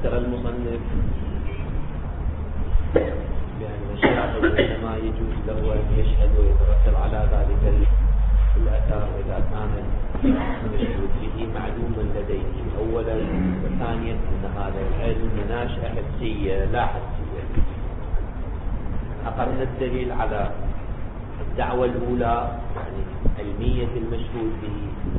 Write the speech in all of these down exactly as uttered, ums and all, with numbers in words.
فسر المصنف بأن الشاهد إنما يجوز له أن يشهد ويترتب على ذلك الأثر إذا كان المشهود به معلوما لديه أولا، وثانيا أن هذا العلم ناشئة حسية لا حسية. أقرنا الدليل على الدعوة الأولى يعني علمية المشهود به،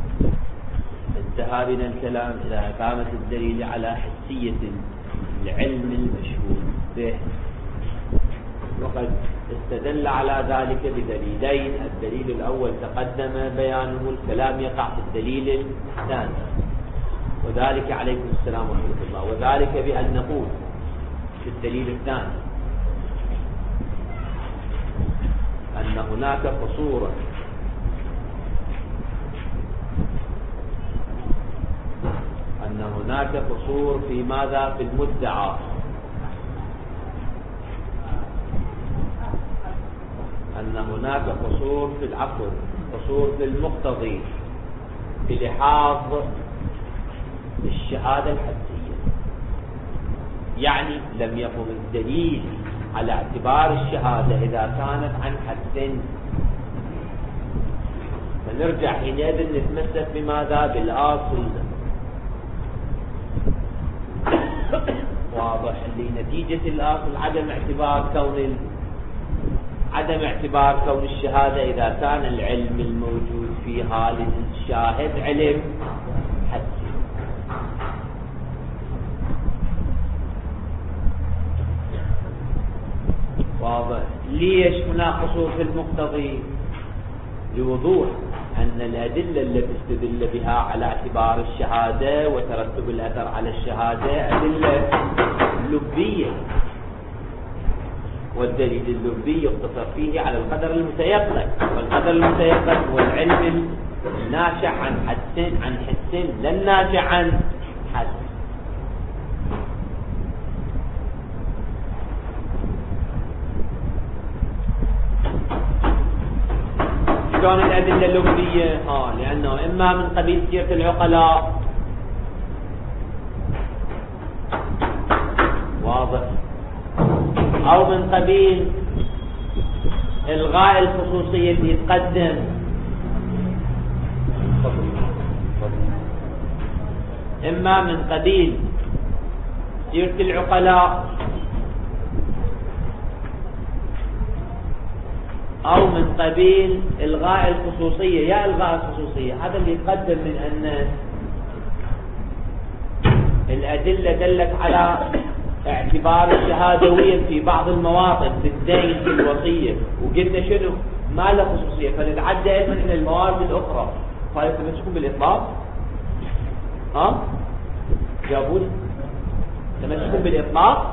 انتهى بنا الكلام إلى إقامة الدليل على حسية العلم المشهود به، وقد استدل على ذلك بدليلين. الدليل الأول تقدم بيانه، الكلام يقع في الدليل الثاني، وذلك عليكم السلام ورحمة الله، وذلك بأن نقول في الدليل الثاني أن هناك قصورا أن هناك قصور في ماذا؟ في المدعى، أن هناك قصور في العقل، قصور في المقتضي بلحاظ الشهادة الحسية. يعني لم يقم الدليل على اعتبار الشهادة إذا كانت عن حد، فنرجع حينئذ نتمسك بماذا؟ بالأصل. واضح؟ لنتيجة الأصل عدم اعتبار كون عدم اعتبار كون الشهادة إذا كان العلم الموجود فيها للشاهد علم حسي. واضح؟ ليش هنا قصور في المقتضي؟ لوضوح أن الأدلة التي استدل بها على اعتبار الشهادة وترتب الأثر على الشهادة أدلة لبية، والدليل اللبي يقتصر فيه على القدر المتيقن، والقدر المتيقن هو العلم الناشئ عن حس عن حس لا الناشئ عن حس. شلون الأدلة اللبية؟ آه لأنه إما من قبيل سيرة العقلاء، واضح، أو من قبيل إلغاء الخصوصية اللي تقدم، إما من قبيل سيرة العقلاء أو من قبيل إلغاء الخصوصية. يا إلغاء الخصوصية هذا اللي يقدم من أن الأدلة دلت على اعتبار الشهادوية في بعض المواطن، في الدين، في الوصية، وقلنا شنو؟ ما له خصوصية، فنتعدى علما إلى الموارد الأخرى. فهل تمسكون بالإطلاق؟ ها؟ جاوبوني. تمسكون بالإطلاق؟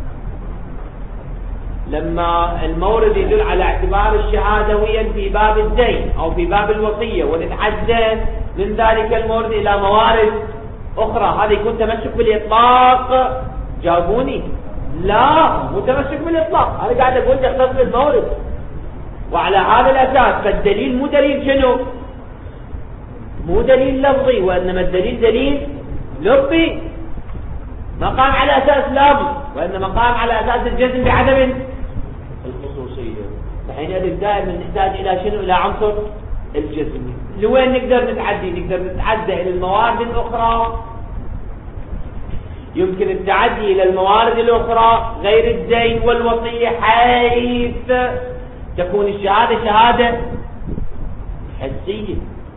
لما المورد يدل على اعتبار الشهادوية في باب الدين أو في باب الوصية، ونتعدى من ذلك المورد إلى موارد أخرى، هذا يكون تمسك بالإطلاق؟ جاوبوني. لا، متمسك بالإطلاق. أنا قاعد أقول تختص بالمورد، وعلى هذا الأساس فالدليل مو دليل شنو؟ مو دليل لفظي، وإنما الدليل دليل لفظي، ما قام على أساس لفظ، وإنما قام على أساس الجزم بعدم الخصوصية. فحينئذ دائما نحتاج إلى شنو؟ إلى عنصر الجزم. لوين نقدر نتعدي؟ نقدر نتعدى إلى الموارد الأخرى. يمكن التعدي إلى الموارد الأخرى غير الدين والوصية، حيث تكون الشهادة شهادة حسية.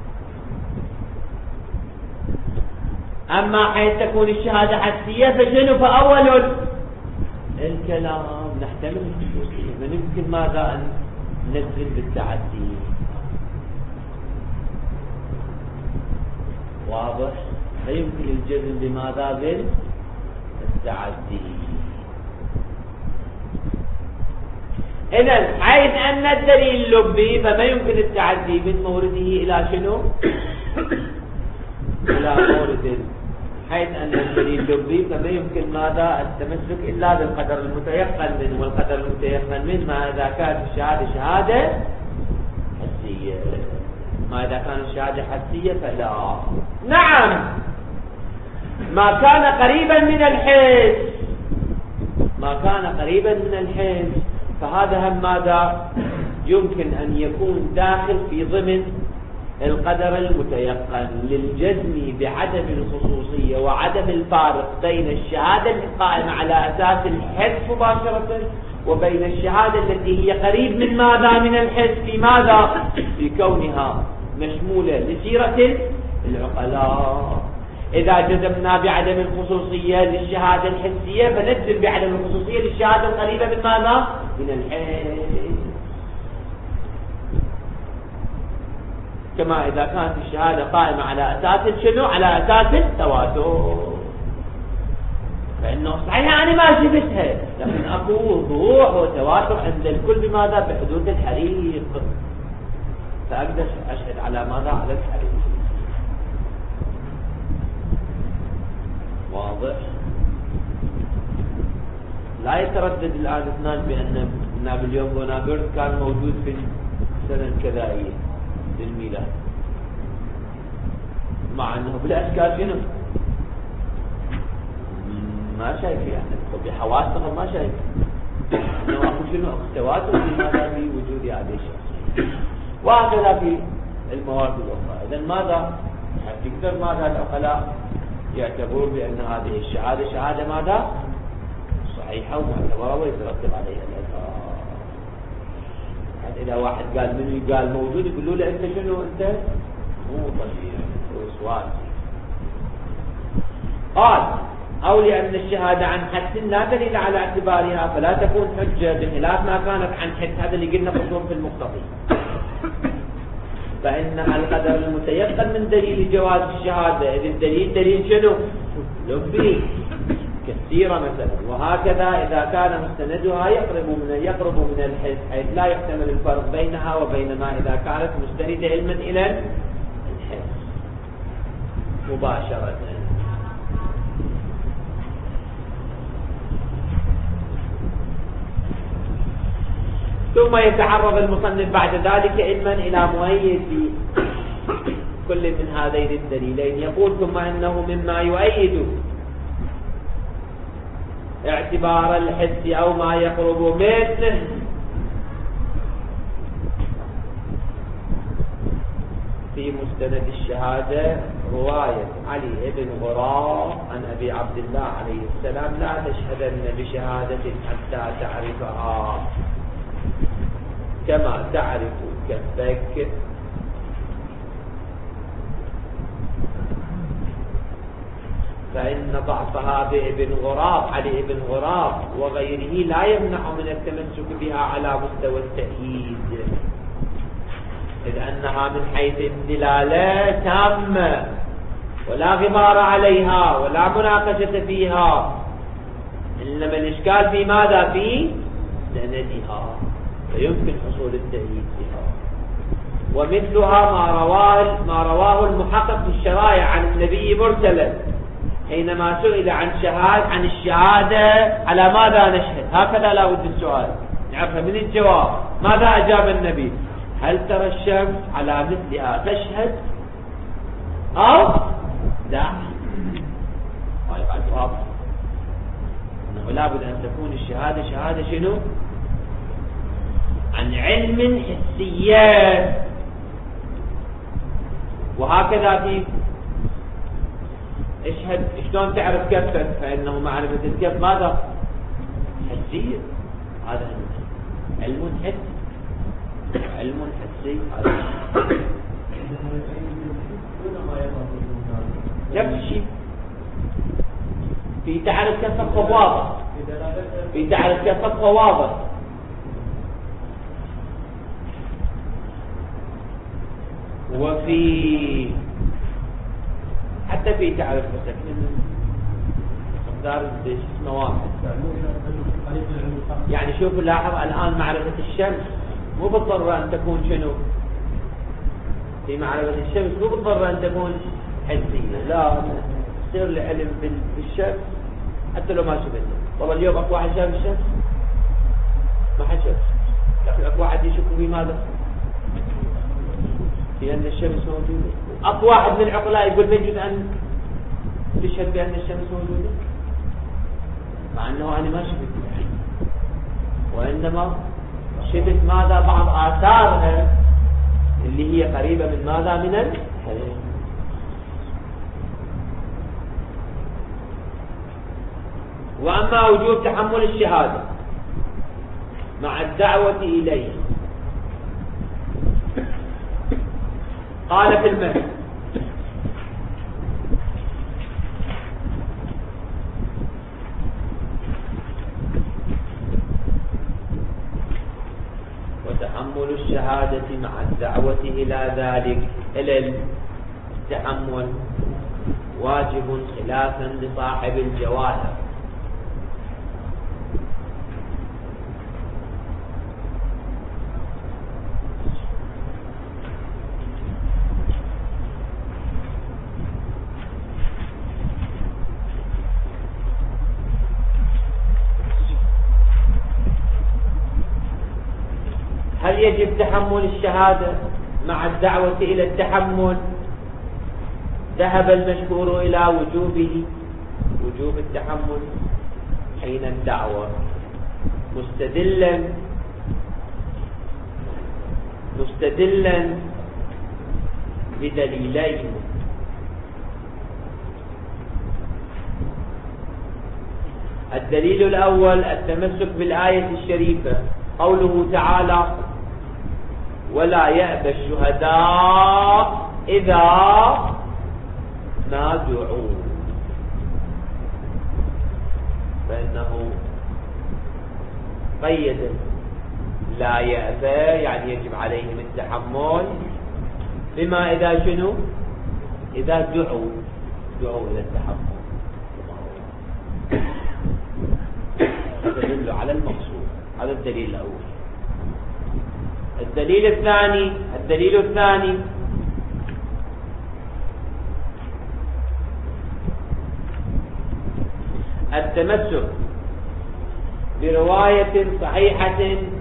أما حيث تكون الشهادة حسية فشنو؟ فأول الكلام نحتمل الخصوصية، فنمكن ماذا أن نجزم بالتعدي. واضح؟ فيمكن الجزم بماذا؟ بالتعدي. إذن حيث أن الدليل اللبي فما يمكن التعدي من مورده إلى شنو؟ إلى مورد. حيث أن الدليل اللبي فما يمكن ماذا؟ التمسك إلا بالقدر المتيقن منه، والقدر المتيقن منه ما إذا كانت الشهادة شهادة حسية. ما إذا كانت الشهادة حسية فلا. نعم، ما كان قريبا من الحس ما كان قريبا من الحس فهذا هم ماذا يمكن أن يكون داخل في ضمن القدر المتيقن للجزم بعدم الخصوصية وعدم الفارق بين الشهادة القائمة على أساس الحس مباشرة وبين الشهادة التي هي قريب من ماذا من الحس في ماذا في كونها مشمولة لسيرة العقلاء. إذا جزمنا بعدم الخصوصية للشهادة الحسية فنجزم بعدم الخصوصية للشهادة القريبة من ماذا من الحس، كما إذا كانت الشهادة قائمة على أساس شنو على أساس التواتر فإنه صحيح أنا ما شفتها لكن أكو وضوح وتواتر عند الكل بماذا بحدود الحريق فأقدر أشهد على ماذا على الحريق. واضح؟ لا يتردد الآن اثنان بأن نابليون بونابرت كان موجود في السنة الكذائية للميلاد مع أنه بالأشكال شنو ما شايف يعني بحواسهم ما شايف أنه أخذ شنو تواتر في ماذا في وجود هذه الشخصية وهكذا في المواد الأخرى. إذن ماذا تقدر ماذا العقلاء يعتبرون بأن هذه الشهادة شهادة ماذا صحيحة ومعتبرة ويترتب عليها الأثار. إذا واحد قال منو قال موجود يقولوا له أنت شنو أنت مو طبيعي وسواسي. قال أو لأن الشهادة عن حد لا دليل على اعتبارها فلا تكون حجة بخلاف ما كانت عن حد. هذا اللي قلنا قصور في المقتضي فإنها القدر المتيقن من دليل جواز الشهادة. إذ الدليل دليل شنو لبي كثيرة مثلا. وهكذا إذا كان مستندها يقرب من يقرب من الحس حيث لا يحتمل الفرق بينها وبين ما إذا كانت مستندة علما إلى الحس مباشرة. ثم يتعرض المصنف بعد ذلك علما إلى مؤيد في كل من هذين الدليلين. يقول ثم إنه مما يؤيد اعتبار الحس أو ما يقرب منه في مستند الشهادة رواية علي بن غراب عن أبي عبد الله عليه السلام لا تشهدن بشهادة حتى تعرفها كما تعرف كفك فإن ضعفها بابن غراب علي بن غراب وغيره لا يمنع من التمسك بها على مستوى التأييد إذ أنها من حيث الدلالة تامة ولا غبار عليها ولا مناقشة فيها إنما الإشكال في ماذا في سندها فيمكن حصول التأييد بها. ومثلها ما رواه ما رواه المحقق في الشرائع عن النبي مرسلا حينما سئل عن شهاد عن الشهادة على ماذا نشهد هكذا لا بد السؤال نعرف من الجواب ماذا أجاب النبي هل ترى الشمس على مثلها تشهد أو لا. طيب الجواب أنه لا بد أن تكون الشهادة شهادة شنو عن علم حسيات. وهكذا في اشهد شلون تعرف كفك فإنه معرفة الكف ماذا حسية هذا علم حسي علم حسي نفس الشيء في تعرف كفك واضح في تعرف كفك واضح وفي حتى في تعرف نفسك مقدار اسمه واحد. يعني شوف لاحظ الآن معرفة الشمس مو بالضرورة أن تكون شنو في معرفة الشمس مو بالضرورة أن تكون حسية لا يصير العلم بالشمس حتى لو ما شفته. والله اليوم أكو واحد شاف الشمس ما حد شاف لكن أكو واحد يشك في ماذا لأن الشمس موجودة. أكو واحد من العقلاء يقول يجوز أن تشهد بأن الشمس موجودة، مع أنه أنا ما شفت، وإنما شفت ماذا بعض آثارها اللي هي قريبة من ماذا من الحلم. وأما وجوب تحمل الشهادة مع الدعوة إليه، قال في المثل: وتحمل الشهادة مع الدعوة إلى ذلك إلى التحمل واجب خلافا لصاحب الجواهر. هل يجب تحمل الشهادة مع الدعوة إلى التحمل؟ ذهب المشهور إلى وجوبه، وجوب التحمل حين الدعوة، مستدلا مستدلا بدليلين: الدليل الأول التمسك بالآية الشريفة، قوله تعالى: ولا يأبى الشهداء إذا ما دعوا، فإنه قيد لا يأبى يعني يجب عليهم التحمل بما إذا شنو؟ إذا دعوا دعوا إلى التحمل، تدل على المقصود. هذا الدليل الأول. الدليل الثاني الدليل الثاني التمسك برواية صحيحة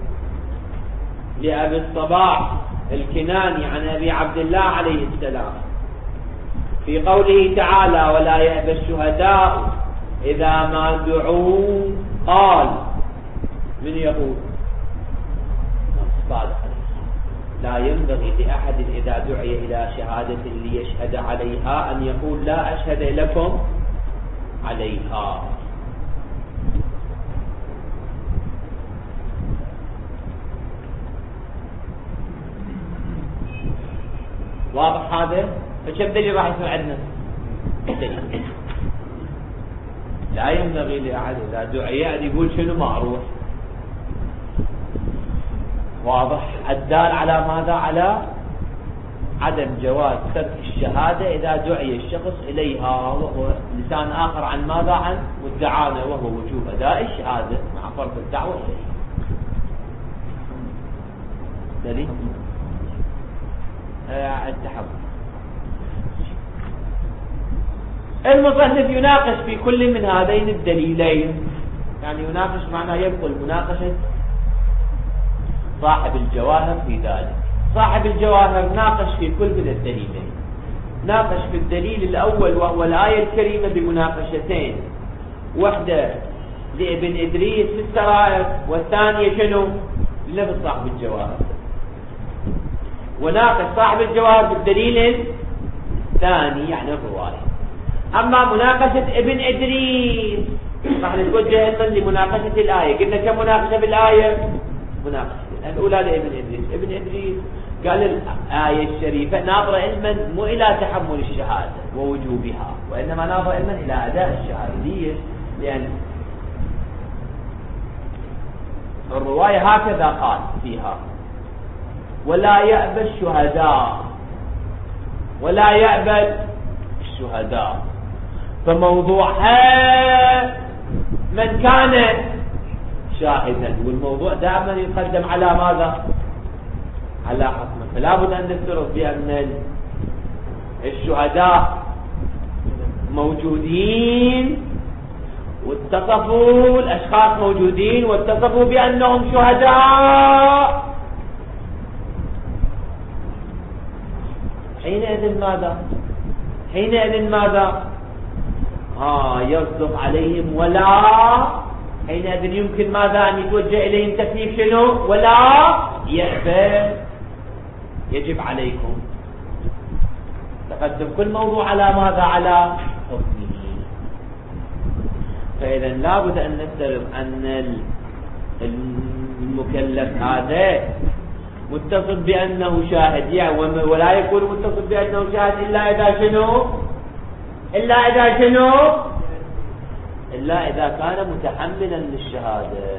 لأبي الصباح الكناني عن أبي عبد الله عليه السلام في قوله تعالى: ولا يأبى الشهداء إذا ما دعوا، قال: من يقول؟ صالح: لا ينبغي لأحد إذا دعي إلى شهادة ليشهد عليها أن يقول: لا أشهد لكم عليها. واضح هذا؟ فكم دليل راح يصير عندنا؟ لا ينبغي لأحد إذا دعي أن يقول شنو معروف. واضح؟ الدال على ماذا؟ على عدم جواز ترك الشهادة إذا دعي الشخص إليها، وهو لسان آخر عن ماذا؟ عن مدعانا، وهو وجوب أداء الشهادة مع فرض الدعوة إليه. دليل التحمل. المصنف يناقش في كل من هذين الدليلين، يعني يناقش معناه يبطل مناقشة صاحب الجواهر في ذلك. صاحب الجواهر ناقش في كل من الدليلين، ناقش في الدليل الأول وهو الآية الكريمة بمناقشتين، واحدة لابن إدريس في السرائر، والثانية شنو؟ لنفس صاحب الجواهر. وناقش صاحب الجواهر بالدليل الثاني يعني الرواية. أما مناقشة ابن إدريس راح نتوجه أيضا لمناقشة الآية. قلنا كم مناقشة بالآية؟ مناقشة الأولى لابن إدريس. ابن إدريس قال الآية الشريفة ناظرة علما مو إلى تحمل الشهادة ووجوبها، وإنما ناظرة علما إلى أداء الشهادة. ليش؟ لأن الرواية هكذا قال فيها: ولا يأبى الشهداء، ولا يأبى الشهداء، فموضوعها من كان شاهدا، والموضوع دائما يقدم على ماذا؟ على حكمه. فلا بد أن نفترض بأن الشهداء موجودين واتصفوا، الأشخاص موجودين واتصفوا بأنهم شهداء، حينئذ ماذا؟ حينئذ ماذا؟ ها يصدق عليهم ولا، حينئذ يمكن ماذا أن يتوجه إليهم تكليف شنو؟ ولا يأبى يجب عليكم. تقدم كل موضوع على ماذا؟ على حكمه. فإذا لابد أن نفترض أن المكلف هذا متصف بأنه شاهد، يعني ولا يكون متصف بأنه شاهد إلا إذا شنو؟ إلا إذا شنو؟ إلا إذا كان متحملا للشهادة.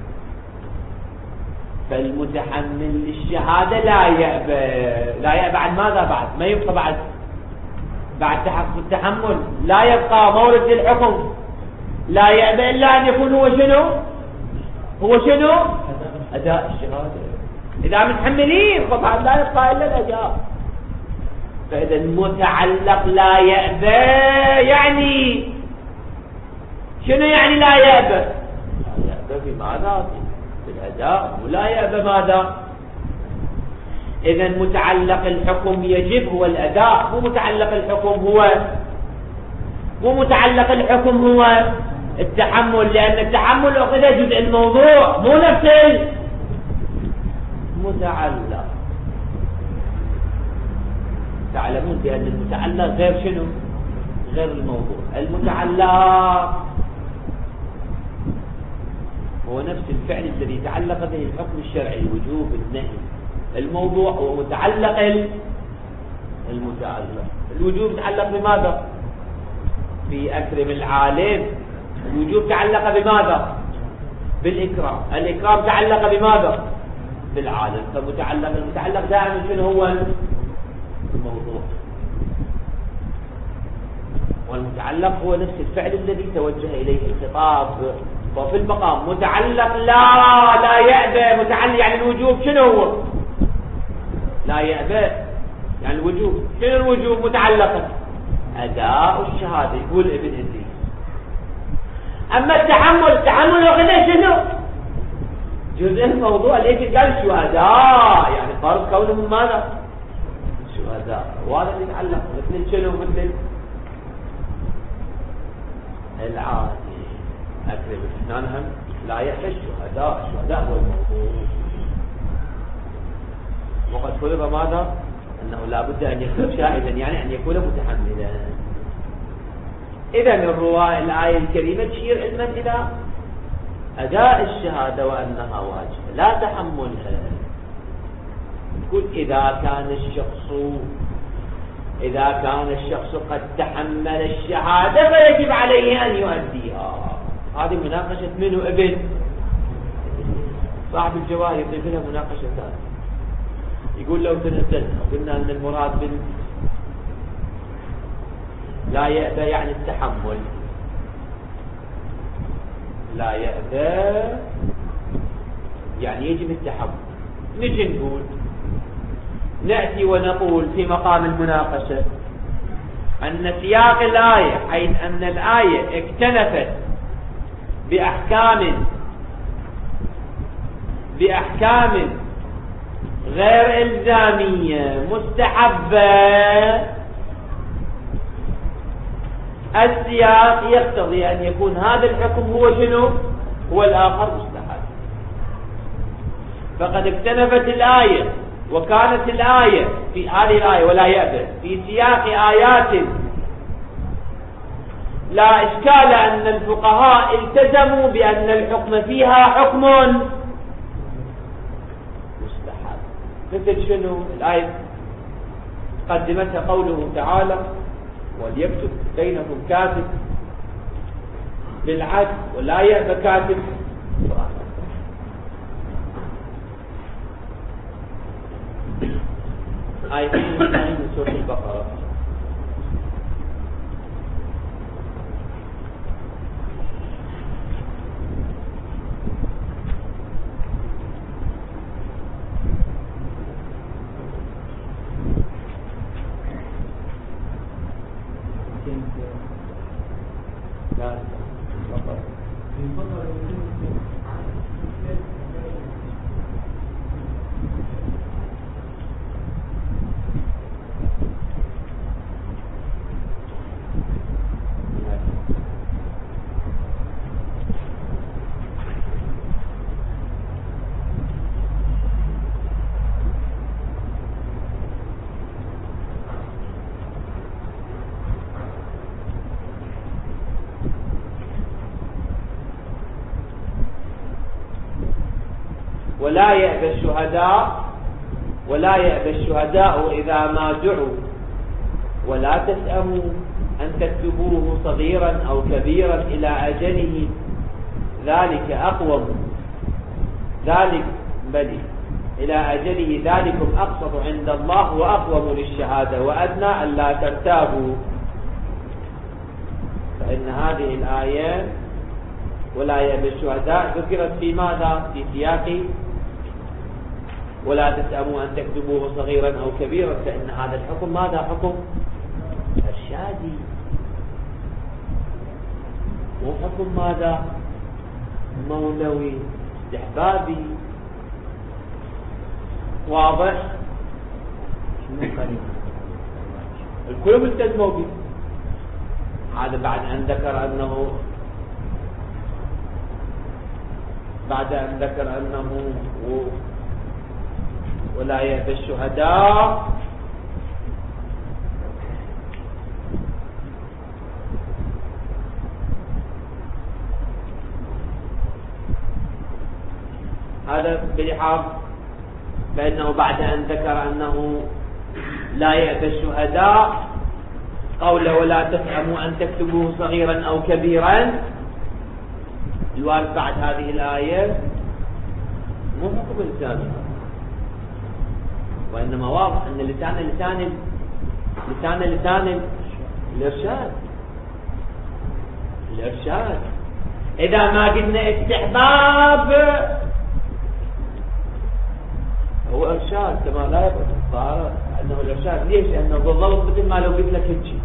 فالمتحمل للشهادة لا يأبى، لا يأبى عن ماذا بعد؟ ما يبقى بعد بعد تحقق التحمل لا يبقى مورد للحكم، لا يأبى إلا أن يكون هو شنو؟ هو شنو؟ أداء الشهادة. إذا متحملين طبعا لا يبقى إلا الأداء. فإذا المتعلق لا يأبى يعني شنو يعني لا يأبى؟ لا يأبى بماذا؟ بالأداء. ولا يأبى ماذا؟ إذا متعلق الحكم يجب هو الأداء، مو متعلق الحكم هو مو متعلق الحكم هو التحمل، لأن التحمل أخذ جزء الموضوع مو نفس المتعلق. تعلمون بأن المتعلق غير شنو؟ غير الموضوع. المتعلق هو نفس الفعل الذي تعلق به الحكم الشرعي، الوجوب، النهي. الموضوع هو متعلق المتعلق. الوجوب تعلق بماذا؟ في أكرم العالم. الوجوب تعلق بماذا؟ بالإكرام. الإكرام تعلق بماذا؟ بالعالم. فمتعلق المتعلق دائما شنو هو؟ الموضوع. والمتعلق هو نفس الفعل الذي توجه إليه الخطاب. وفي المقام متعلق لا لا يأبى. متعلق يعني الوجوب شنو هو؟ لا يأبى يعني الوجوب. شنو الوجوب متعلقا؟ أداء الشهادة. يقول ابن إدريس. أما التحمل، التحمل وغدا شنو؟ جزء الموضوع. ليش قال شهداء؟ يعني فرض كونهم ماذا؟ شهداء. وهذا اللي يتعلق مثل شنو؟ مثل العادي. أكرم اثنانهم لا يأبى الشهداء. الشهداء هو الموضوع. وقد فرض ماذا؟ أنه لا بد أن يكون شاهدا، يعني أن يكون متحملا. إذا الرواية الآية الكريمة تشير علما إلى أداء الشهادة وأنها واجبة لا تحملها. تقول إذا كان الشخص إذا كان الشخص قد تحمل الشهادة فيجب عليه أن يؤديها. هذه مناقشة منه ابن صاحب الجواهر يضيف لها مناقشة ثانية. يقول لو تنزلنا وقلنا أن المراد بال لا يأبى يعني التحمل، لا يأبى يعني يجب التحمل. نجي نقول نأتي ونقول في مقام المناقشة أن سياق الآية، حيث أن الآية اكتنفت بأحكام بأحكام غير إلزامية مستحبة، السياق يقتضي أن يكون هذا الحكم هو شنو؟ هو الآخر مستحب. فقد اكتنفت الآية وكانت الآية في هذه الآية ولا يأبى في سياق آيات لا إشكال أن الفقهاء التزموا بأن الحكم فيها حكم مستحب. مثل شنو الآية قدمتها قوله تعالى وليكتب بينكم كاتب بالعدل ولا يأبى كاتب. آية من سورة البقرة. ولا يأبى الشهداء ولا يأبى الشهداء إذا ما دعوا ولا تسأموا أن تكتبوه صغيرا أو كبيرا إلى أجله ذلك أقوم ذلك بل إلى أجله ذلكم أقسط عند الله وأقوم للشهادة وأدنى أن لا ترتابوا. فإن هذه الآية ولا يأبى الشهداء ذكرت في ماذا؟ في سياق ولا تسأموا أن تكتبوه صغيرا أو كبيرا، فإن هذا الحكم ماذا؟ حكم إرشادي، مو حكم ماذا؟ مولوي استحبابي. واضح؟ الكل ملتزموا به. هذا بعد أن ذكر أنه بعد أن ذكر أنه ولا يأبى الشهداء هذا بلحاظ، فإنه بعد أن ذكر أنه لا يأبى الشهداء قوله ولا تفهموا أن تكتبوه صغيرا أو كبيرا، الوارد بعد هذه الآية مو حكم لسانه، وإنما واضح أن لسان لسان لسان لسان الإرشاد الإرشاد. إذا ما قلنا استحباب هو إرشاد كما لا يبقى صار أنه الإرشاد. ليش؟ لأنه بالضبط مثل ما لو قلت لك هيك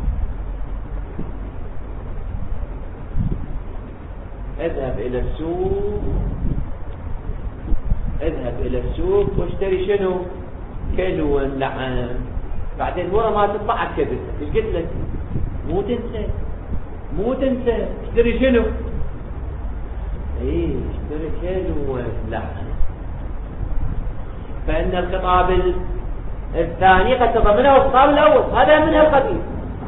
اذهب إلى السوق اذهب إلى السوق واشتري شنو؟ كيلو اللحم. بعدين ورا ما تطلع كذب ايش قلت لك؟ مو تنسى مو تنسى اشتري شنو؟ ايه اشتري كيلو اللحم. فإن الخطاب الثاني قد تضمنه الخطاب الأول، هذا منها القبيل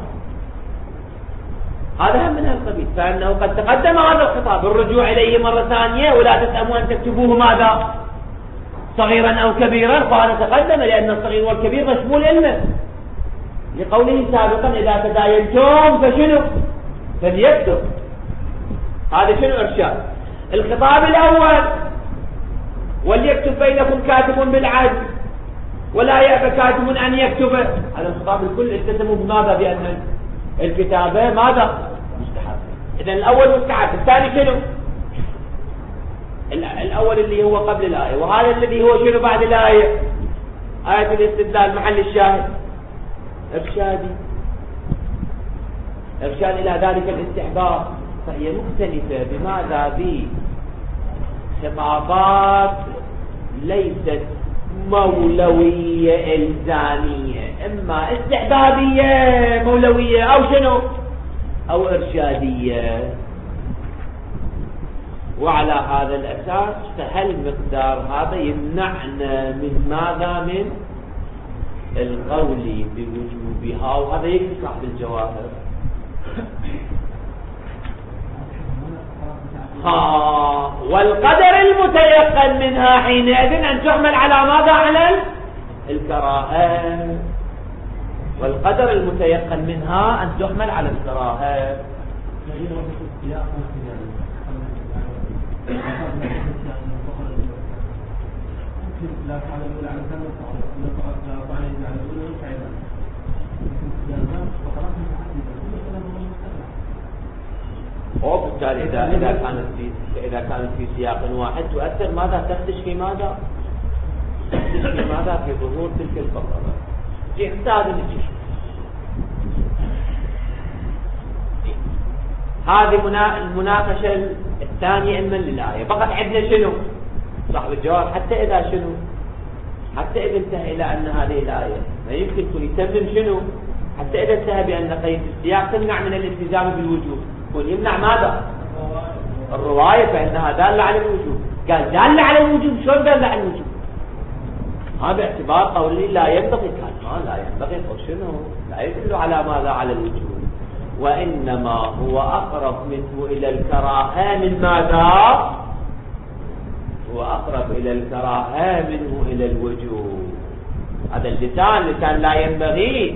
هذا هم منها القبيل فإنه قد تقدم هذا الخطاب الرجوع إليه مرة ثانية ولا تسأموا أن تكتبوه ماذا؟ صغيرا أو كبيرا، فهذا تقدم لأن الصغير والكبير مشمول إلنا لقوله سابقا إذا تداينتم فشنو؟ فليكتب. هذا شنو إرشاد؟ الخطاب الأول وليكتب بينكم كاتب بالعدل ولا يأبى كاتب أن يكتب، هذا الخطاب الكل التزموا بماذا؟ بأن الكتابة ماذا؟ مستحب. إذن الأول مستحب، الثاني شنو؟ الأول اللي هو قبل الآية، وهذا الذي هو شنو بعد الآية؟ آية الاستدلال محل الشاهد إرشادي إرشاد إلى ذلك الاستحباب. فهي مختلفة بماذا؟ بخطابات ليست مولوية إلزامية، إما استحبابية مولوية أو شنو؟ أو إرشادية. وعلى هذا الأساس فهل مقدار هذا يمنعنا من ماذا؟ من القول بوجوبها، وهذا يكفي صاحب الجواهر. ها والقدر المتيقن منها حينئذ أن تحمل على ماذا؟ على الكراهة. والقدر المتيقن منها أن تحمل على الكراهة. وبالتالي إذا إذا كانت في إذا كانت في سياق واحد تؤثر ماذا؟ تخدش في ماذا؟ تخدش في ماذا؟ في ظهور تلك الفقرة. يحتاج لشيء. هذه المناقشة الثانية إما للآية. فقط عندنا شنو؟ صاحب الجواب حتى إذا شنو؟ حتى إذا انتهى إلى أن هذه الآية ما يمكن يكون يتمم شنو؟ حتى إذا انتهى بأن قيد السياق تمنع من الالتزام بالوجوب، يكون يمنع ماذا؟ الرواية، فإنها دالة على الوجوب. قال دالة على الوجوب، شلون دالة على الوجوب؟ هذا باعتبار قولي لا ينبغي، قال ما لا ينبغي شنو؟ لا يدل على ماذا؟ على الوجوب، وإنما هو أقرب منه إلى الكراهة من ماذا؟ هو أقرب إلى الكراهة منه إلى الوجوب. هذا اللسان لسان لا ينبغي،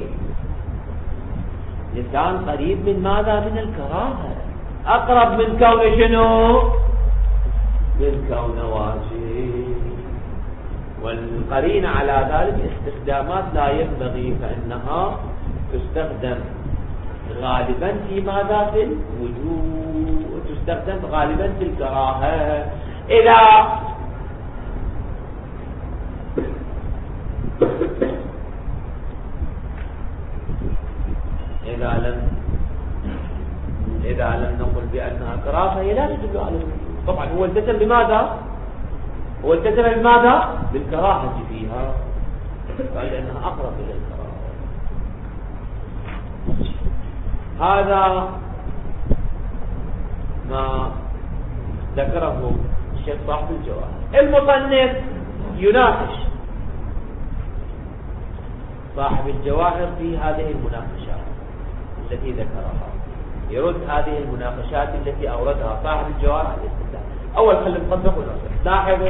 لسان قريب من ماذا؟ من الكراهة، أقرب من كون شنو؟ من كون واجب. والقرينة على ذلك استخدامات لا ينبغي، فإنها تستخدم غالبا في ماذا؟ في الوجوب، وتستخدم غالبا في الكراهة. إذا إذا لم إذا لم نقل بأنها كراهة هي لا تدل على الوجوب. طبعا هو التزم بماذا؟ هو التزم بماذا؟ بالكراهة فيها، قال لأنها أقرب إلى الكراهة. هذا ما ذكره الشيخ صاحب الجواهر. المصنف يناقش صاحب الجواهر في هذه المناقشات التي ذكرها، يرد هذه المناقشات التي أوردها صاحب الجواهر على الاستدلال. أول خلي نطبق ونصح. لاحظوا: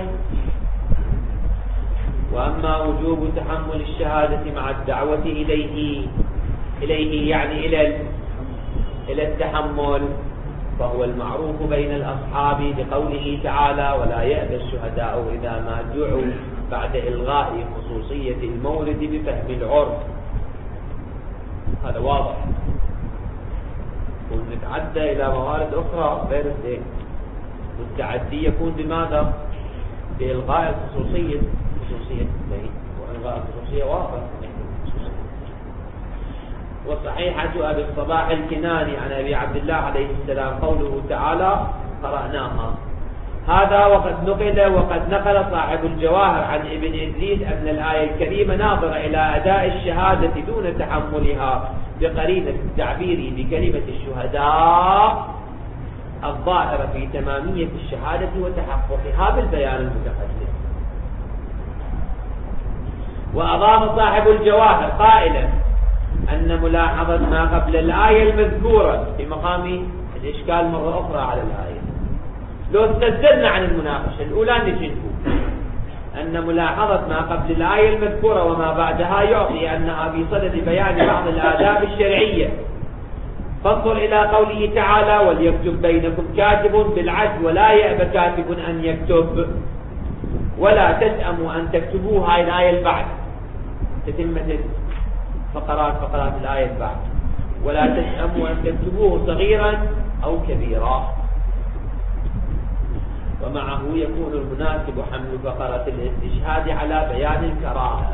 وأما وجوب تحمل الشهادة مع الدعوة إليه إليه يعني إلى إلى التحمل، فهو المعروف بين الأصحاب بقوله تعالى: ولا يأبى الشهداء إذا ما دعوا، بعد إلغاء خصوصية المورد بفهم العرف. هذا واضح. ونتعدى إلى موارد أخرى غير الدين، والتعدي يكون بماذا؟ بإلغاء الخصوصية، خصوصية الدين، وإلغاء الخصوصية واضح. وصحيحة أبي الصباح الكناني عن أبي عبد الله عليه السلام قوله تعالى: قرأناها. هذا وقد نقل وقد نقل صاحب الجواهر عن ابن إدريس أن الآية الكريمة ناظرة إلى أداء الشهادة دون تحملها بقرينة التعبير بكلمة الشهداء الظاهرة في تمامية الشهادة وتحققها بالبيان المتقدم. وأضاف صاحب الجواهر قائلا أن ملاحظة ما قبل الآية المذكورة في مقام الإشكال مرة أخرى على الآية. لو استزدنا عن المناقشة الأولى نجده أن ملاحظة ما قبل الآية المذكورة وما بعدها يعطي أنها في صدد بيان بعض الآداب الشرعية. فانظر إلى قوله تعالى: وليكتب بينكم كاتب بالعدل ولا يأبى كاتب أن يكتب ولا تسأموا أن تكتبوه. هاي الآية البعد تتمة فقرات فقرات الآية البعد: ولا تسأموا أن تكتبوه صغيرا أو كبيرا. ومعه يكون المناسب حمل فقرة الاستشهاد على بيان الكراهة.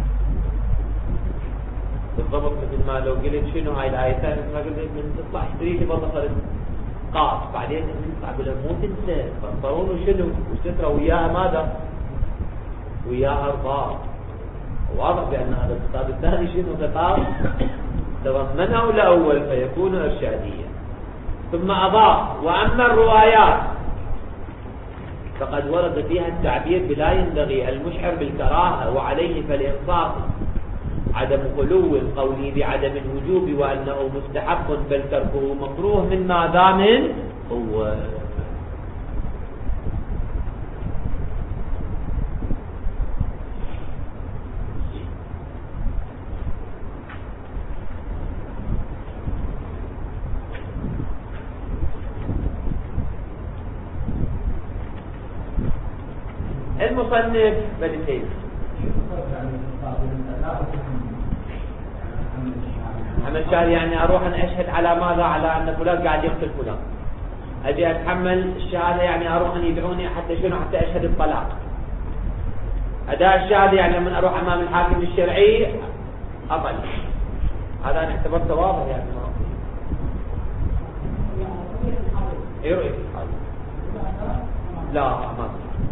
بالضبط مثل ما لو قلت شنو هاي الآية الثانية، مثل ما قلت من تطلع تريد والله صارت قاف، بعدين تطلع بلا مو تنسى فانطرون شنو وسترة وياها ماذا؟ وياها ارباط. واضح بأن هذا الخطاب الثاني شنو؟ خطاب تضمنه الأول فيكون إرشاديا. ثم أضاف: وأما الروايات فقد ورد فيها التعبير بلا ينبغي المشعر بالكراهة، وعليه فالإنصاف عدم خلو القول بعدم الوجوب وأنه مستحب بل تركه مكروه من ما دام هو. المصنف بن سيف عمل شهر يعني أروح أن أشهد على ماذا؟ على أن فلان قاعد يقتل فلان. أجي أتحمل الشهادة يعني أروح أن يدعوني حتى شنو؟ حتى أشهد الطلاق. أداء الشهادة يعني لما أروح أمام الحاكم الشرعي أطل. هذا أنا اعتبرته واضح يعني ما إيه رؤية الحالة؟ لا ما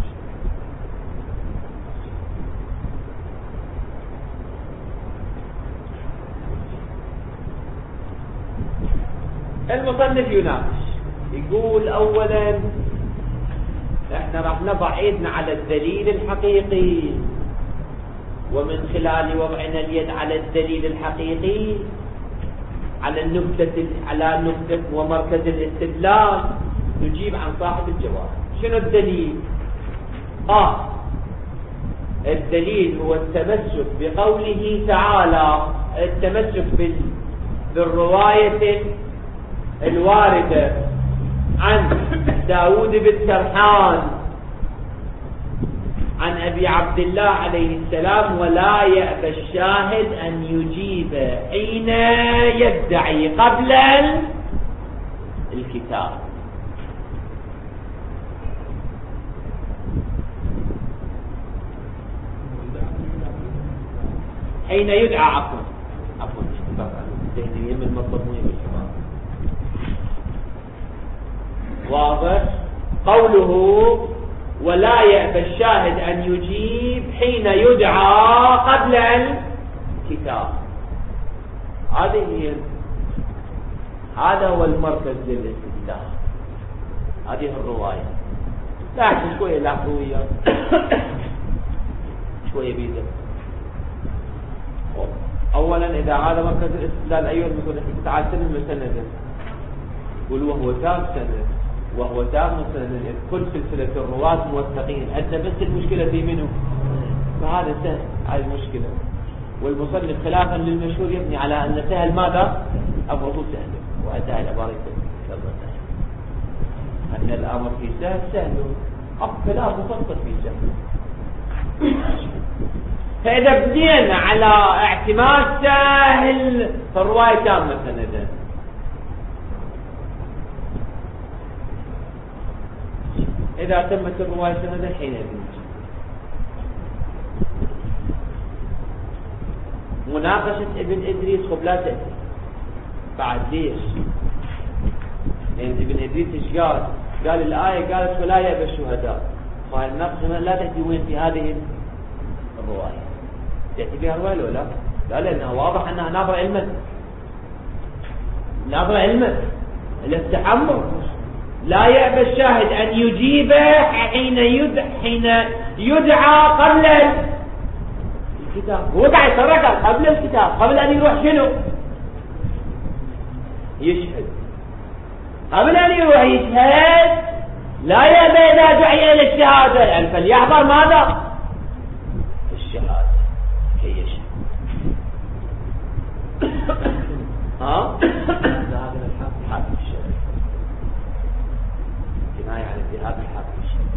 المصنف يناقش، يقول أولا احنا راح نضع ايدنا على الدليل الحقيقي، ومن خلال وضعنا اليد على الدليل الحقيقي على النكتة على نكتة ومركز الاستدلال نجيب عن صاحب الجواب. شنو الدليل؟ آه الدليل هو التمسك بقوله تعالى، التمسك بالرواية الواردة عن داود بن سرحان عن أبي عبد الله عليه السلام: ولا يأبى الشاهد أن يجيب حين يدعي قبل الكتاب. حين يدعى عفوا عفوا ذهنيا من مطلوبين بالحمار. واضح قوله ولا يأبى الشاهد أن يجيب حين يدعى قبل الكتاب. هذه هي هذا هو المركز للاستدلال، هذه الرواية. لكن شوية لاحظوية شوية بيزة. اولا اذا هذا مركز الاستدلال ايها المسلمين تعال سلم مسندا، قل وهو تام سند وهو تام مسند، كل سلسله الرواه موثقين، عندنا بس المشكله في منه، فهذا سهل هذه المشكله. والمصنف خلافا للمشهور يبني على ان سهل ماذا؟ امره سهل، واتى العباره سهل ان الامر في سهل سهل، فلا مفصل في سهل. فإذا بدينا على اعتماد سهل فالرواية تامة سندا، إذا تمت الرواية سندا حين يجوز. مناقشة ابن إدريس قبل لا تأتي بعد. ليش؟ لأن ابن إدريس إيش قال؟ قال الآية قالت ولا يأبى الشهداء، فالنقص لا تأتي وين في هذه الرواية؟ تأتي فيها الرواية ولا لا؟ لا، لأنها واضح أنها ناظرة علما، ناظرة علما التحمل. لا يأبى الشاهد أن يجيب حين يدعى حين يدعى قبل الكتاب. هو قاعد يترك قبل الكتاب، قبل أن يروح شنو؟ يشهد. قبل أن يروح يشهد لا يأبى إذا دعي إلى الشهادة، يعني فليحضر ماذا؟ الشهادة كي يشهد. ها؟ ذهاب إلى الحق حق الشهادة، كناية عن الذهاب الحق الشهادة.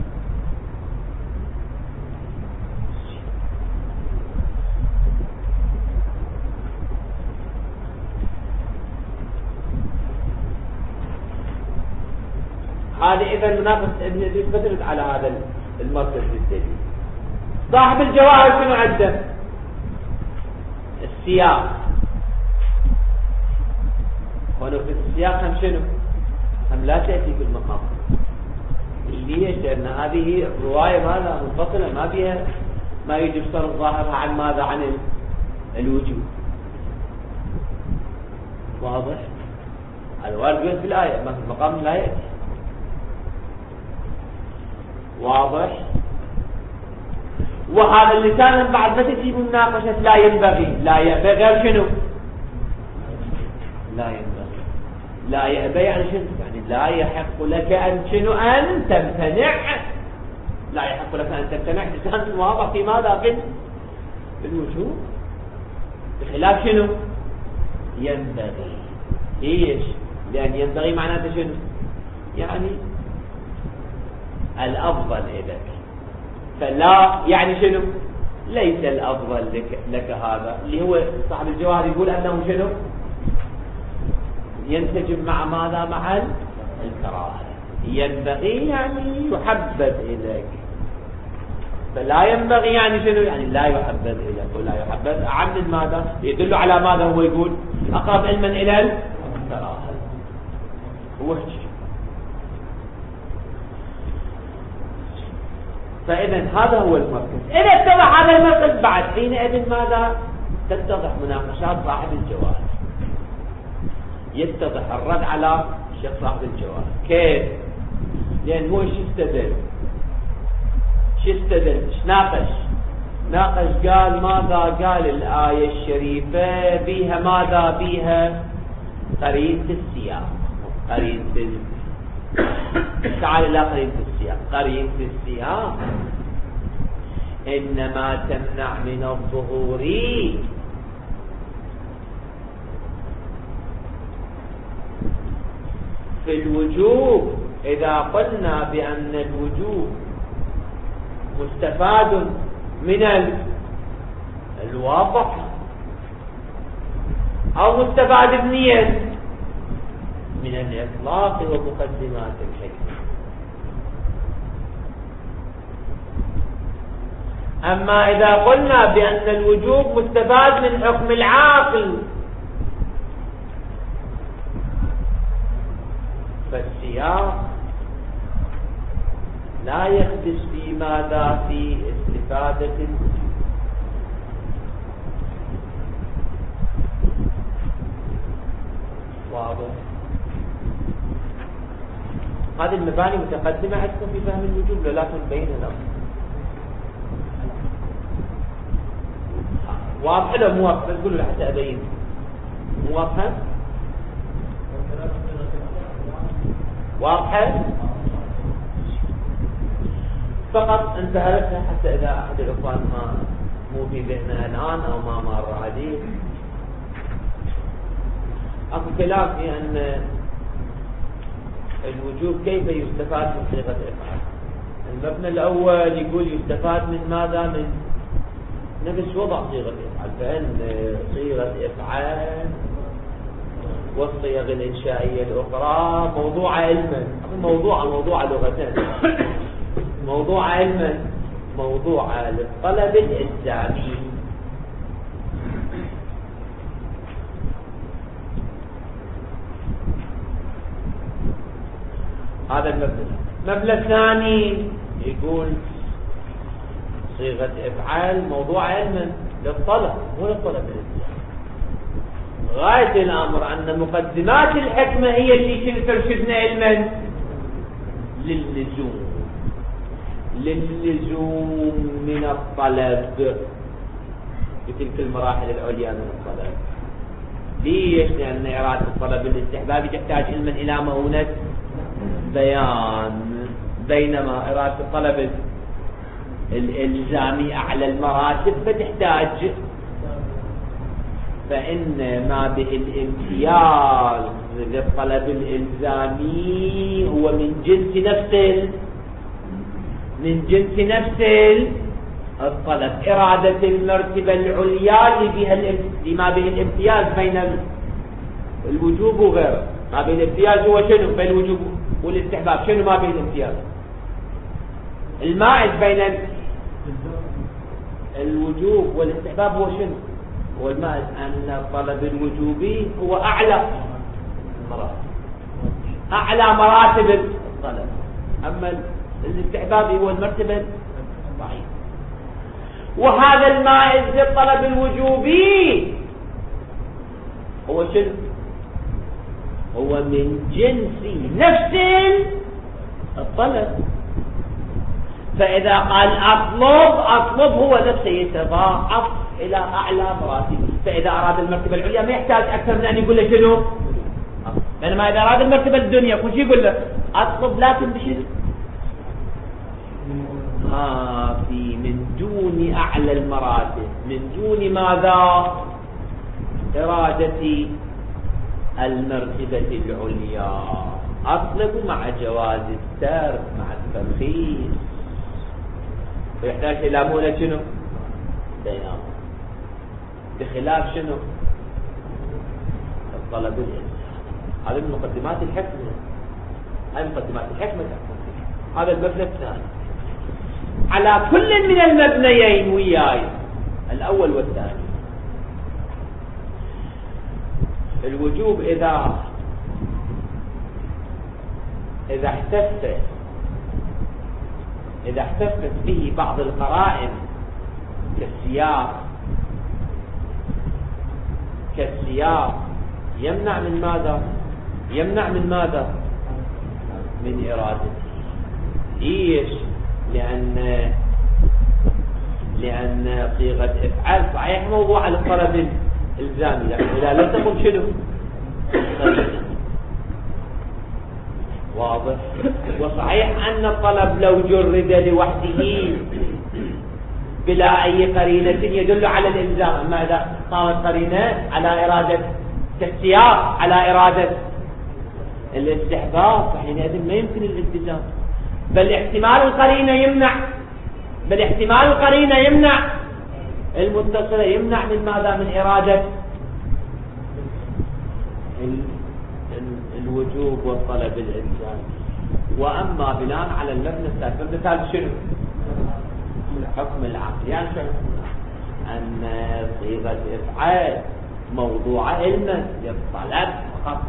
هذه إذا مناقشة ابن إدريس بدلت على هذا المركز للدليل. صاحب الجواهر شنو عنده؟ السياق. ولو في السياق هم شنو؟ هم لا تأتي في المقام. ليش؟ لأن هذه الرواية ماذا؟ منفصلة، ما فيها ما يجب صرف ظاهرها عن ماذا؟ عن الوجود. واضح؟ الوارد في الآية، ما في المقام لا يأتي. واضح؟ وهذا اللسان بعد ما تجي مناقشة لا ينبغي، لا يأبى غير شنو؟ لا ينبغي. لا يأبى يعني شنو؟ يعني لا يحق لك أن شنو؟ أن تمتنع. لا يحق لك أن تمتنع، لسان واضح في ماذا؟ في الوجود، بخلاف شنو؟ ينبغي. ليش؟ لأن ينبغي معناته شنو؟ يعني الأفضل لك، فلا يعني شنو؟ ليس الأفضل لك, لك هذا اللي هو صاحب الجواهر يقول أنه شنو؟ ينسجم مع ماذا؟ مع الكراهة. ينبغي يعني يحبذ إليك، فلا ينبغي يعني شنو؟ يعني لا يحبذ إليك. ولا يحبذ أعم من ماذا؟ يدل على ماذا؟ هو يقول أقرب علما إلى الكراهة. هو فإذا هذا هو المركز. إذا اتضح هذا المركز بعد حينئذ ماذا؟ تتضح مناقشات صاحب الجواهر، يتضح الرد على الشيخ صاحب الجواهر. كيف؟ لأن هو شو استدل؟ شو استدل؟ ايش ناقش؟ ناقش قال ماذا؟ قال الآية الشريفة بيها ماذا؟ بيها قرينة السياق. قرينة تعال لا قرينة السياق. قرينة السياق إنما تمنع من الظهور. في الوجوب إذا قلنا بأن الوجوب مستفاد من الواضح أو مستفاد منين؟ من الإطلاق ومقدمات الحكمة. أما إذا قلنا بأن الوجوب مستفاد من حكم العاقل فالسياق لا يخدش في ماذا؟ في استفادة الوجوب. واضح؟ هذه المباني متقدمة عندكم في فهم الوجوب لا تنبين الأمر. واضحة لو مو واضحة تقولوا لحتى أبين مو واضحة؟ واضحة؟ فقط انتهلتها حتى إذا أحد الأخوان ما مو في ذهنه الآن أو ما مر عليه. أكو كلام في أن الوجوب كيف يستفاد من صيغة الإفعال. المبنى الأول يقول يستفاد من ماذا؟ من نفس وضع صيغة الإفعال، فإن صيغة إفعال والصيغ الإنشائية الأخرى موضوع علما، موضوع موضوع لغتين، موضوع علما موضوع للطلب الإلزامي. هذا المبنى. المبنى الثاني يقول صيغة إفعال موضوع علما للطلب مو للطلب الإلزامي. غاية الأمر أن مقدمات الحكمة هي اللي ترشدنا علما للزوم للزوم من الطلب بتلك المراحل العليا من الطلب. ليش؟ لأن إرادة الطلب الاستحبابي تحتاج علما إلى مؤونة بيان، بينما إرادة الطلب الإلزامي أعلى المراتب فتحتاج، فإن ما به الامتياز للطلب الإلزامي هو من جنس نفس من جنس نفس الطلب. إرادة المرتبة العليا اللي فيها لما به الامتياز بين الوجوب وغيره. ما به الامتياز هو شنو بين الوجوب والاستحباب؟ شنو ما به الامتياز؟ المائز بين الوجوب والاستحباب هو شنو؟ هو المائز أن الطلب الوجوبي هو أعلى مراتب أعلى مراتب الطلب، أما الاستحبابي هو المرتبة ضعيف. وهذا المائز للطلب الوجوبي هو شنو؟ هو من جنس نفس الطلب. فإذا قال أطلب أطلب هو نفسه يتضاعف إلى أعلى مراتب. فإذا أراد المرتبة العليا ما يحتاج أكثر من أن يقول له شنو؟ بينما إذا أراد المرتبة الدنيا كل شيء يقول له أطلب لكن بشنو؟ ما في من دون أعلى المراتب، من دون ماذا؟ إرادة المرتبة العليا. أطلب مع جواز الترك مع الترخيص، ويحتاج إلى مولة شنو؟ بيان، بخلاف شنو؟ الطلب الإنسان. هذه من مقدمات الحكمة، هذه مقدمات الحكمة. هذا المبنى الثاني على كل من المبنيين وياي الأول والثاني. الوجوب إذا إذا احتفت إذا احتفت به بعض القرائن كالسياق كالسياق يمنع من ماذا؟ يمنع من ماذا؟ من إرادته. ليش؟ لأن لأن صيغة إفعال صحيح موضوع الطلب الإلزامي، لكن إذا لم تكن شنو؟ واضح. وصحيح أن الطلب لو جرد لوحده بلا أي قرينة يدل على الإلزام. أما إذا قامت قرينة على إرادة كالسياق على إرادة الاستحباب فحينئذ ما يمكن الالتزام، بل احتمال القرينة يمنع بل احتمال القرينة يمنع المتصلة، يمنع من ماذا؟ من إرادة الوجوب والطلب الإلزامي. وأما بناء على المبنى الثالث، المبنى الثالث شنو؟ الحكم العقلي، يعني شنو؟ أن صيغة إفعال موضوع علما للطلب فقط،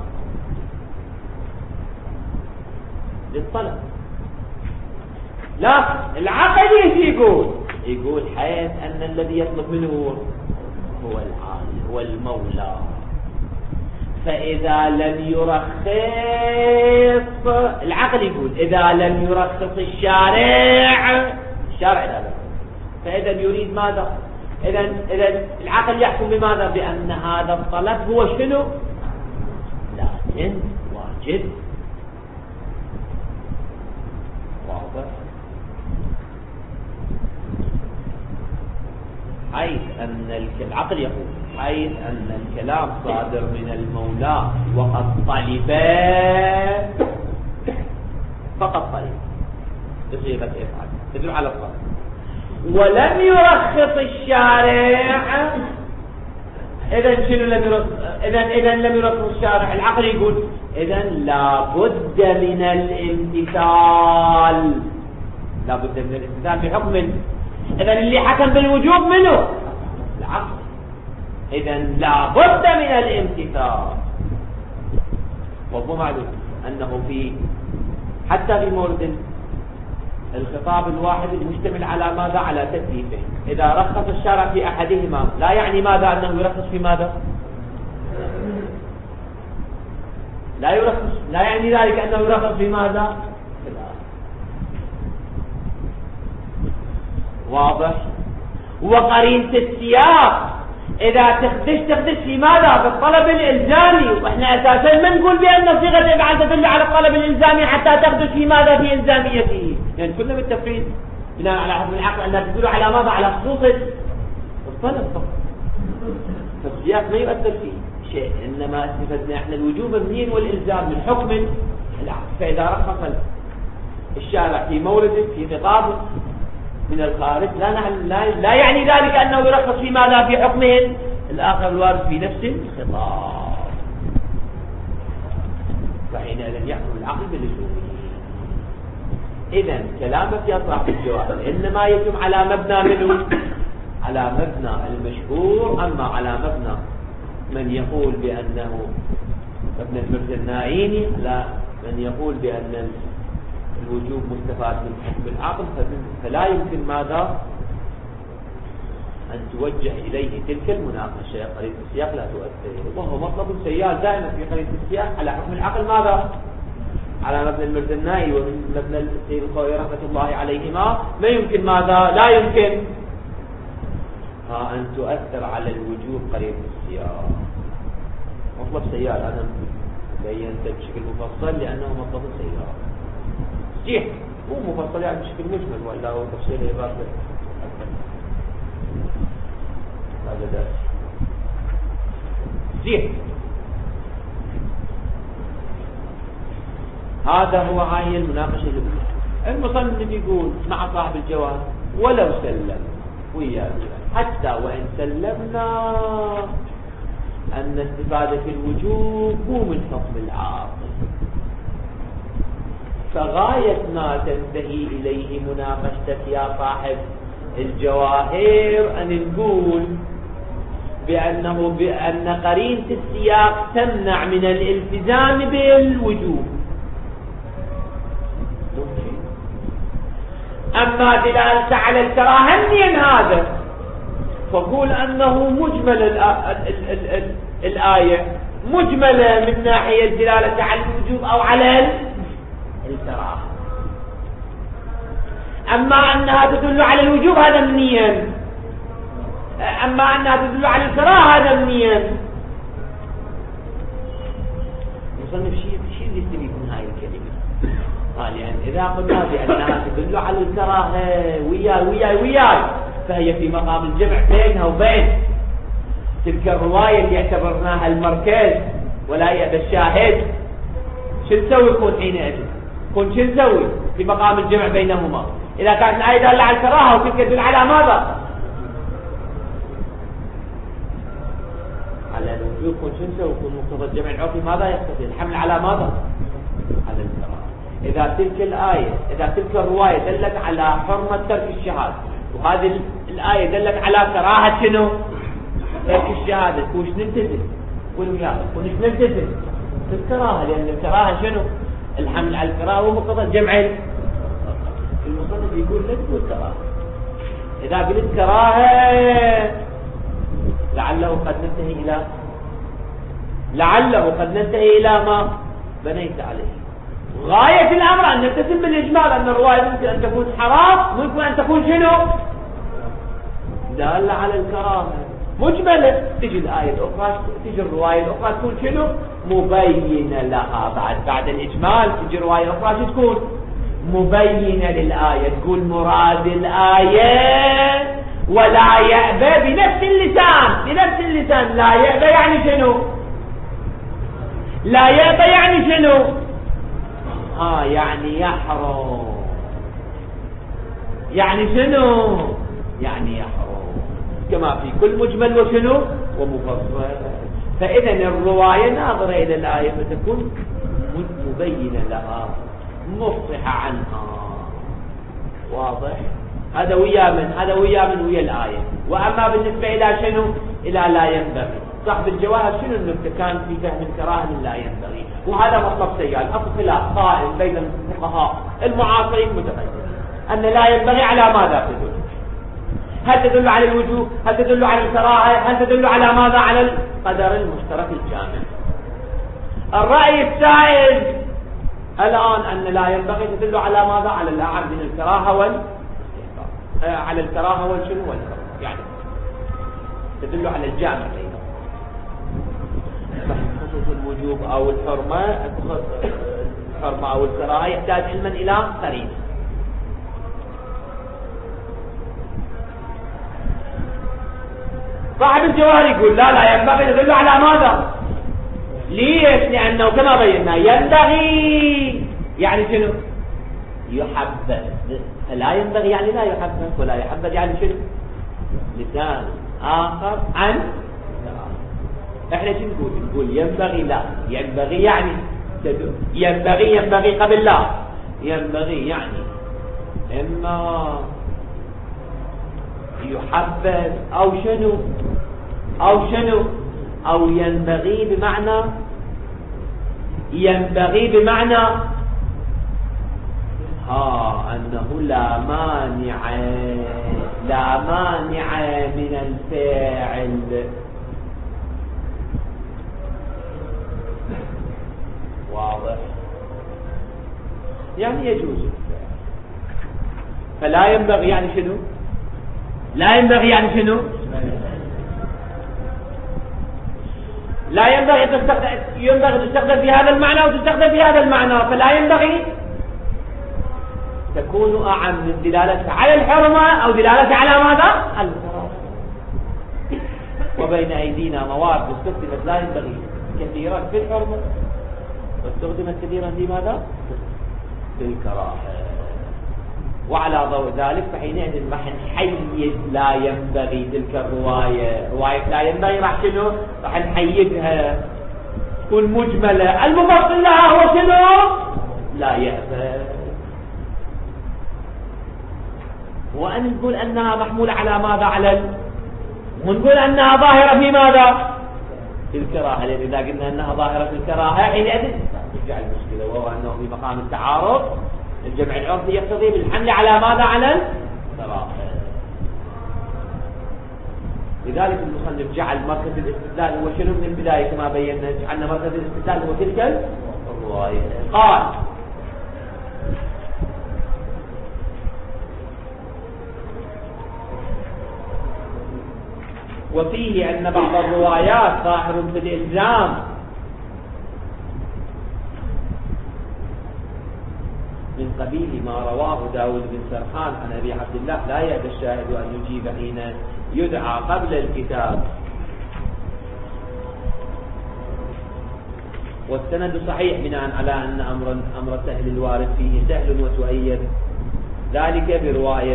للطلب. لا، العقل يقول يقول حيث أن الذي يطلب منه هو العالم هو المولى، فإذا لم يرخص العقل يقول إذا لم يرخص الشارع الشارع لا فإذا يريد ماذا؟ إذا إذا العقل يحكم بماذا؟ بأن هذا الطلب هو شنو؟ لازم واجب. واضح؟ حيث أن العقل يقول حيث أن الكلام صادر من المولى وقد طلب فقط طلب بصيغة إفعال تدل على الطلب، ولم يرخص الشارع. إذن شنو لم يرخص؟ إذن إذن لم يرخص الشارع. العقل يقول إذن لابد من الامتثال، لابد من الامتثال بحكم. إذن اللي حكم بالوجوب منه العقل، إذن لابد من الامتثال. وهو معلوم أنه في حتى في مورد الخطاب الواحد المشتمل على ماذا؟ على تكليفين. إذا رخص الشارع في أحدهما لا يعني ماذا؟ أنه يرخص في ماذا؟ لا يرخص لا يعني ذلك أنه يرخص في ماذا؟ واضح؟ وقرينة السياق إذا تخدش تخدش في ماذا؟ بالطلب الإلزامي، وإحنا أساسا ما نقول بأن صيغة الإفعال تدل على الطلب الإلزامي حتى تخدش في ماذا؟ في إلزاميته. يعني كنا بالتفريد بناء على حكم العقل أنها تدل على ماذا؟ على خصوص الطلب فقط. فالسياق ما يؤثر فيه شيء، إنما استفدنا إحنا الوجوب مبني والإلزام من حكم العقل. فإذا رخص الشارع في مورد في خطاب من الخارج لا, لا, لا يعني ذلك أنه يرخص في ماذا؟ في حكمه الآخر الوارد في نفس الخطاب، فحينئذ يحكم العقل بلزومه. إذن كلامك يطرح في الجواب إنما يتم على مبنى منه على مبنى المشهور، أما على مبنى من يقول بأنه ابن المرزنائيني لا من يقول بأن الوجوب مستفاد من حكم العقل فلا يمكن ماذا؟ أن توجه إليه تلك المناقشة. قرينة السياق لا تؤثر، وهو مطلب سيال دائما في قرينة السياق على حكم العقل ماذا؟ على مبنى المرزنائي ومبنى السيد الخوئي رحمة الله عليهما ما يمكن ماذا؟ لا يمكن ها أن تؤثر على الوجوب قرينة السياق. مطلب سيال أنا بينت بشكل مفصل لأنه مطلب سيال صحيح، مو مفصل يعني بشكل مجمل ولا هو تفصيل عبارة هذا درس صحيح. هذا هو هاي المناقشة الأولى. المصنف يقول مع صاحب الجواب ولو سلم وياه حتى وإن سلمنا أن استفادة الوجوب مو من حكم العاقل، فغاية ما تنتهي إليه مناقشتك يا صاحب الجواهر أن نقول بأنه بأن قرينة السياق تمنع من الالتزام بالوجوب. أما دلالة على الكراهة من هذا فقول أنه مجمل ال ال ال ال الآية مجملة من ناحية الدلالة على الوجوب أو على الكراهة، أما أنها تدل على الوجوب هذا منيا، أما أنها تدل على الكراهة هذا منيا. مصنف شيء شيء اللي يستفيد من هاي الكلمة قال يعني إذا قلنا بأنها تدل على الكراهة وياي وياي وياي فهي في مقام الجمع بينها وبين تلك الرواية اللي اعتبرناها المركز ولا يأبى الشاهد. شو نسوي يكون حينئذ؟ يكون شو نسوي في مقام الجمع بينهما إذا كانت الآية دالة على الكراهة وتلك تدل على ماذا؟ على الوجوب. يكون شو نسوي؟ يكون مقتضى الجمع العرفي ماذا يقتضي؟ الحمل على ماذا؟ على الكراهة. إذا تلك الآية إذا تلك الرواية دلت على حرمة ترك الشهادة وهذه الآية دلت على كراهة شنو؟ ترك الشهادة. وش نلتزم؟ قولوا يا وش نلتزم؟ الكراهة، لأن الكراهة شنو؟ الحمل على الكراهة هو مقتضى الجمع. المصنف يقول لا تقول كراهة. إذا قلت كراهة لعله قد ننتهي إلى لعله قد ننتهي إلى ما بنيت عليه. غاية الأمر أن نلتزم بالإجمال أن الرواية ممكن أن تكون حرام، ممكن أن تكون شنو؟ دالة على الكراهة مجملة. تجي الآية الأخرى تجي الرواية الأخرى تكون شنو؟ مبينة لها. بعد بعد الإجمال تجي الرواية الأخرى تكون مبينة للآية، تقول مراد الآية ولا يأبى بنفس اللسان. بنفس اللسان لا يأبى يعني شنو؟ لا يأبى يعني شنو؟ ها يعني يحرم. يعني شنو؟ يعني يحرم كما في كل مجمل وشنو؟ ومفصل. فإذا الرواية ناظرة إلى الآية فتكون مبينة لها مفصحة عنها. واضح؟ هذا ويا من هذا ويا من ويا الآية. وأما بالنسبة إلى شنو؟ إلى لا ينبغي. صاحب الجواهر شنو النكتة كان في فهم الكراهة لا ينبغي، وهذا مطلب سيال أصل خلاف قائم بين الفقهاء المعاصرين المتقدمين أن لا ينبغي على ماذا تدل؟ هل تدل على الوجوب؟ هل تدل على الكراهة؟ هل تدل على ماذا؟ على القدر المشترك الجامع. الرأي السائد الآن أن لا ينبغي تدل على ماذا؟ على الأعم من الكراهة وال على الكراهة والشنو والكراهة، يعني تدل على الجامع بينهم. خصوص الوجوب أو الحرمة الحرمة أو الكراهة يحتاج علما إلى قرينة. صاحب الجواهر يقول لا لا ينبغي تدل على ماذا؟ ليش؟ لأنه كما بينا ينبغي يعني شنو؟ يحبذ. لا ينبغي يعني لا يحبذ، ولا يحبذ يعني شنو؟ لسان آخر عن احنا شنو نقول؟ نقول ينبغي لا ينبغي يعني تدل. ينبغي ينبغي قبل لا ينبغي يعني إما يحبذ أو شنو أو شنو أو ينبغي بمعنى ينبغي بمعنى ها أنه لا مانع لا مانع من الفاعل. واضح؟ يعني يجوز الفعل. فلا ينبغي يعني شنو؟ لا ينبغي يعني شنو؟ لا ينبغي تستخدم ينبغي تستخدم في هذا المعنى وتستخدم في هذا المعنى. فلا ينبغي تكون أعم من دلالتها على الحرمة أو دلالتها على ماذا؟ على الحرمة. وبين أيدينا موارد استخدمت لا ينبغي كثيرا في الحرمة واستخدمت كثيرا في ماذا؟ في الكراهة. وعلى ضوء ذلك فحينئذ راح نحيد لا ينبغي تلك الرواية. رواية لا ينبغي راح شنو؟ راح نحيدها تكون مجملة. المفصل لها هو شنو؟ لا يأبى. وأن نقول أنها محمولة على ماذا؟ على ال... ونقول أنها ظاهرة في ماذا؟ في الكراهة. لأن إذا قلنا أنها ظاهرة في الكراهة حينئذ ترجع المشكلة، وهو أنه في مقام التعارض الجمع العرفي يقتضي بالحمل على ماذا؟ على الكراهة. لذلك المصنف جعل مركز الاستدلال هو شنو من البداية كما بينا؟ جعلنا مركز الاستدلال هو تلك الرواية. قال وفيه أن بعض الروايات ظاهر في الإلزام من من قبيل ما رواه داود بن سرحان عن أبي عبد الله لا يأبى الشاهد أن يجيب حين يدعى قبل الكتاب. والسند صحيح بناء على أن أمر أمر سهل الوارد فيه سهل، وتؤيد ذلك برواية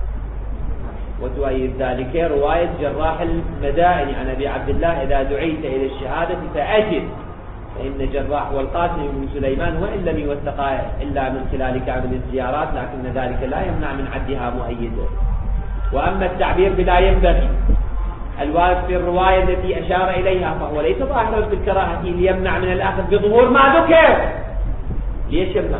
وتؤيد ذلك رواية جراح المدائن عن أبي عبد الله إذا دعيت إلى الشهادة فأجد، فإن جراح والقاسم بن سليمان وإن لم يوثقا إلا من خلال كامل الزيارات، لكن ذلك لا يمنع من عدها مؤيدا. وأما التعبير بلا ينبغي الوارد في الرواية التي أشار إليها فهو ليس ظاهرا بالكراهة ليمنع من الأخذ بظهور ما ذكر. ليش يمنع؟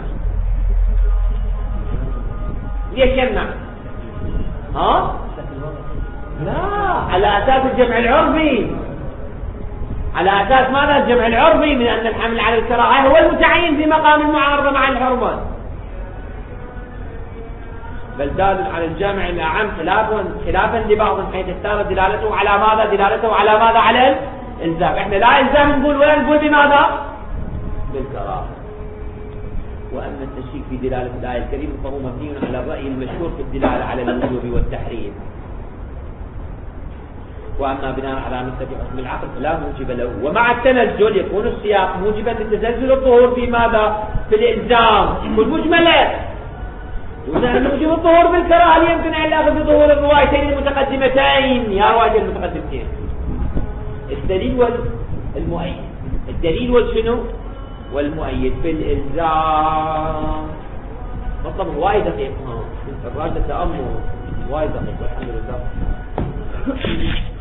ليش يمنع؟ ها؟ لا، على أساس الجمع العرفي. على أساس ماذا؟ الجمع العرفي من أن الحمل على الكراهة هو المتعين في مقام المعارضة مع الحرمة، بل دال على الجامع الأعم خلافا خلافا لبعض حيث اختار دلالته على ماذا؟ دلالته على ماذا؟ على الإلزام. احنا لا إلزام نقول ولا نقول بماذا؟ بالكراهة. وأما التشكيك في دلالة الآية الكريمة فهو مبني على الرأي المشهور في الدلالة على الوجوب والتحريم. وأما بناء على مثل حكم العقل فلا موجب له. ومع التنزل يكون السياق موجبا لتزلزل الظهور في ماذا؟ في الإلزام. يكون مجملا وإذا موجب الظهور بالكراهة يمكن أن يأخذ بظهور الروايتين المتقدمتين. يا رواية المتقدمتين الدليل والمؤيد. الدليل والشنو؟ والمؤيد في الإلزام. مطلب وايد دقيق. الراجل تأمل وايد دقيق. الحمد لله.